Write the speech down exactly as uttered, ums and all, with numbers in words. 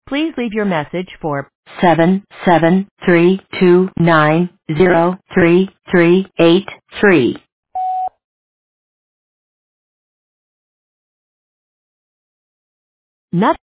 Please leave your message for seven seven three two nine zero three three eight three. Nothing